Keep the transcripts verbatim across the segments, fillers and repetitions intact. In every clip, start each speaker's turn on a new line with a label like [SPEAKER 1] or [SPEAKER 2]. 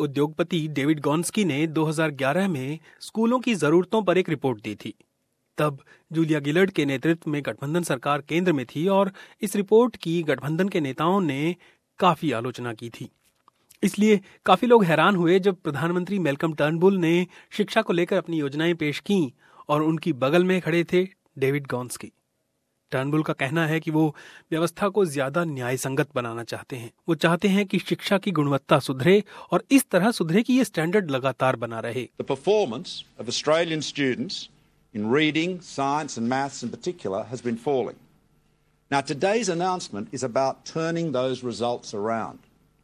[SPEAKER 1] उद्योगपति डेविड गॉन्स्की ने दो हज़ार ग्यारह में स्कूलों की जरूरतों पर एक रिपोर्ट दी थी। तब जूलिया गिलर्ड के नेतृत्व में गठबंधन सरकार केंद्र में थी और इस रिपोर्ट की गठबंधन के नेताओं ने काफी आलोचना की थी। इसलिए काफी लोग हैरान हुए जब प्रधानमंत्री मैल्कम टर्नबुल ने शिक्षा को लेकर अपनी योजनाएं पेश की और उनकी बगल में खड़े थे डेविड गॉन्स्की। टर्नबुल का कहना है कि वो व्यवस्था को ज्यादा न्याय संगत बनाना चाहते हैं। वो चाहते हैं कि शिक्षा की गुणवत्ता सुधरे और इस तरह सुधरे कि ये स्टैंडर्ड लगातार बना रहे।
[SPEAKER 2] The performance of Australian students in reading, science and maths in particular has been falling. Now today's announcement is about turning those results around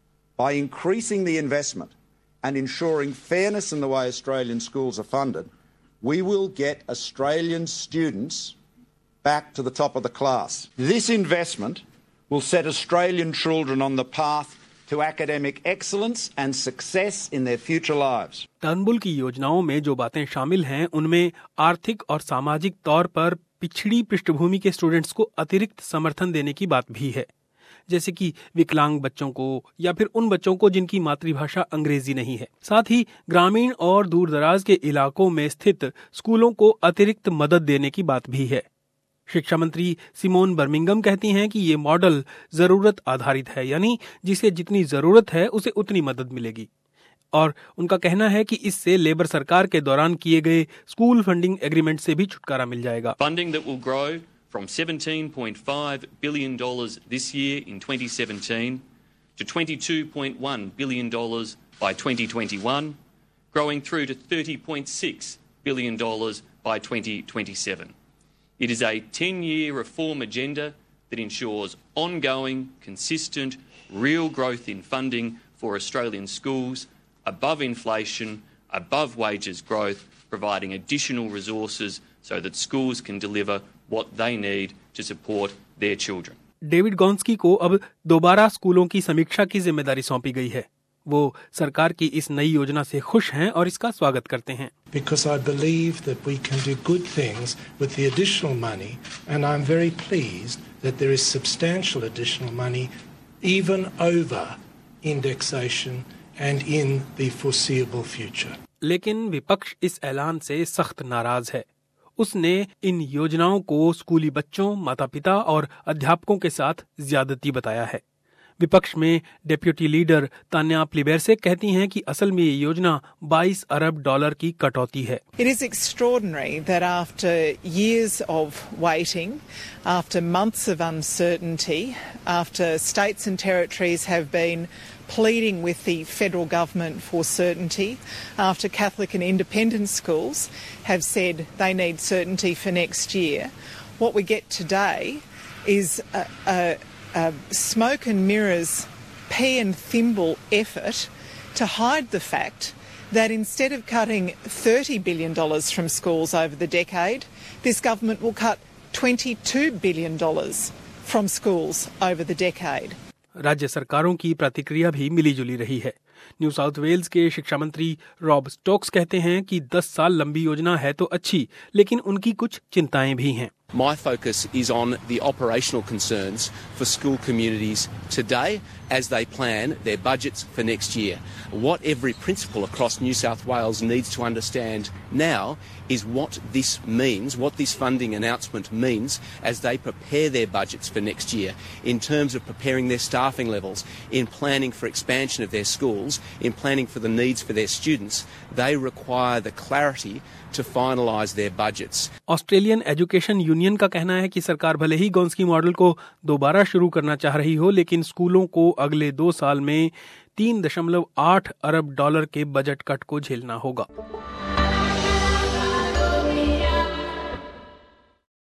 [SPEAKER 2] by increasing the investment and ensuring fairness in the way Australian schools are funded. We will get Australian students back to the top of the class. This investment will set Australian children on the path to academic excellence and success in their future lives.
[SPEAKER 1] Turnbull की योजनाओं में जो बातें शामिल हैं उनमें आर्थिक और सामाजिक तौर पर पिछड़ी पृष्ठभूमि के स्टूडेंट्स को अतिरिक्त समर्थन देने की बात भी है, जैसे कि विकलांग बच्चों को या फिर उन बच्चों को जिनकी मातृभाषा अंग्रेजी नहीं है। साथ ही ग्रामीण और दूरदराज के इलाकों में स्थित स्कूलों को अतिरिक्त मदद देने की बात भी है। शिक्षा मंत्री सिमोन बर्मिंघम कहती हैं कि ये मॉडल जरूरत आधारित है, यानी जिसे जितनी जरूरत है उसे उतनी मदद मिलेगी। और उनका कहना है कि इससे लेबर सरकार के दौरान किए गए स्कूल फंडिंग एग्रीमेंट से भी छुटकारा मिल जाएगा।
[SPEAKER 3] Funding that will grow from seventeen point five billion dollars this year in twenty seventeen to twenty-two point one billion dollars by twenty twenty-one, growing through to thirty point six billion dollars by twenty twenty-seven. It is a ten-year reform agenda that ensures ongoing, consistent, real growth in funding for Australian schools, above inflation, above wages growth, providing additional resources so that schools can deliver what they need to support their children.
[SPEAKER 1] David Gonski को अब दोबारा स्कूलों की समीक्षा की जिम्मेदारी सौंपी गई है। वो सरकार की इस नई योजना से खुश हैं और इसका स्वागत करते हैं।
[SPEAKER 4] Because I believe that we can do good things with the additional money, and I'm very pleased that there is substantial additional money even over indexation and in the foreseeable future.
[SPEAKER 1] लेकिन विपक्ष इस ऐलान से सख्त नाराज है। उसने इन योजनाओं को स्कूली बच्चों, माता-पिता और अध्यापकों के साथ ज्यादती बताया है। विपक्ष में डेप्यूटी लीडर तान्या प्लिबेर्से कहती हैं कि असल में ये योजना बाईस अरब डॉलर की कटौती है।
[SPEAKER 5] It is extraordinary that after years of waiting, after months of uncertainty, after states and territories have been pleading with the federal government for certainty, after Catholic and independent schools have said they need certainty for next year, what we get today is a, a A smoke and mirrors, pea and thimble effort to hide the fact that instead of cutting thirty billion dollars from schools over the decade, this government will cut twenty-two billion dollars from schools over the decade.
[SPEAKER 1] राज्य सरकारों की प्रतिक्रिया भी मिली-जुली रही है। New south Wales के शिक्षा मंत्री रॉब स्टोक्स कहते हैं कि दस साल लंबी योजना है तो अच्छी, लेकिन उनकी कुछ चिंताएं भी हैं।
[SPEAKER 6] My focus is on the operational concerns for school communities today as they plan their budgets for next year. What every principal across New South Wales needs to understand now is what this means, what this funding announcement means as they prepare their budgets for next year in terms of preparing their staffing levels, in planning for expansion of their schools, in planning for the needs for their students. They require the clarity to finalise their budgets.
[SPEAKER 1] Australian Education Union का कहना है कि सरकार भले ही गॉन्स्की model को दोबारा शुरू करना चाह रही हो, लेकिन स्कूलों को अगले दो साल में तीन दशमलव आठ अरब डॉलर के बजट कट को झेलना होगा।